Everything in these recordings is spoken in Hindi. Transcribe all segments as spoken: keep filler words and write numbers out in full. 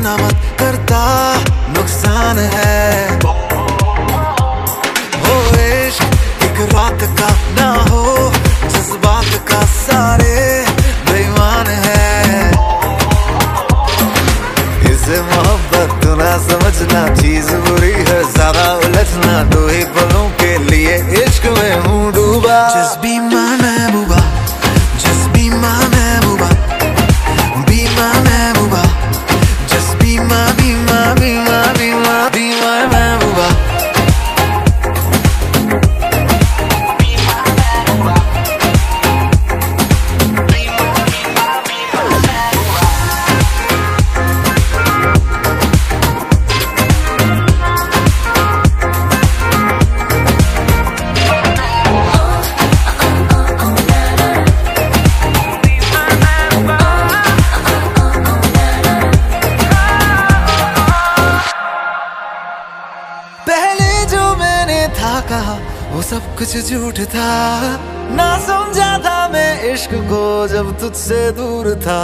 ना मत करता, नुकसान है। हो इश्क एक रात का ना हो, जज्बात का सारे बेईमान है। इसे मोहब्बत तू ना समझना, चीज बुरी है ज्यादा उलझना। दो ही पलों के लिए इश्क में हूँ डूबा। Just be my Mehbooba, just be my Mehbooba, be my Mehbooba, just be my, be my, be my, be my, be my महबूबा। कहा वो सब कुछ झूठ था, ना समझा था मैं इश्क को जब तुझसे दूर था।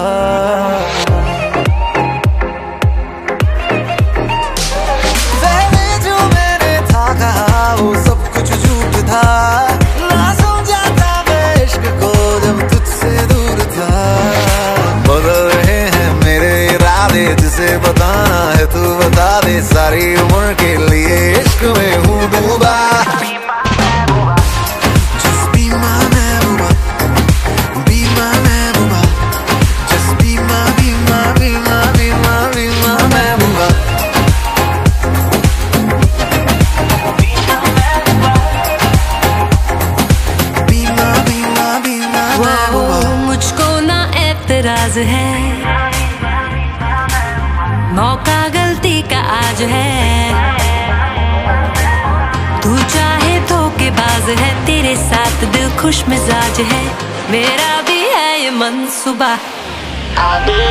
पहले जो मैंने था कहा वो सब कुछ झूठ था, ना समझा था मैं इश्क को जब तुझसे दूर था। बदल रहे हैं मेरे इरादे, जिसे बताना है तू बता दे। सारी उम्र के लिए इश्क में हूँ डूबा। मुझको ना एतराज है, मौका गलती का आज है। तू चाहे धोखेबाज है, तेरे साथ दिल खुश मिजाज है। मेरा भी है ये मंसूबा।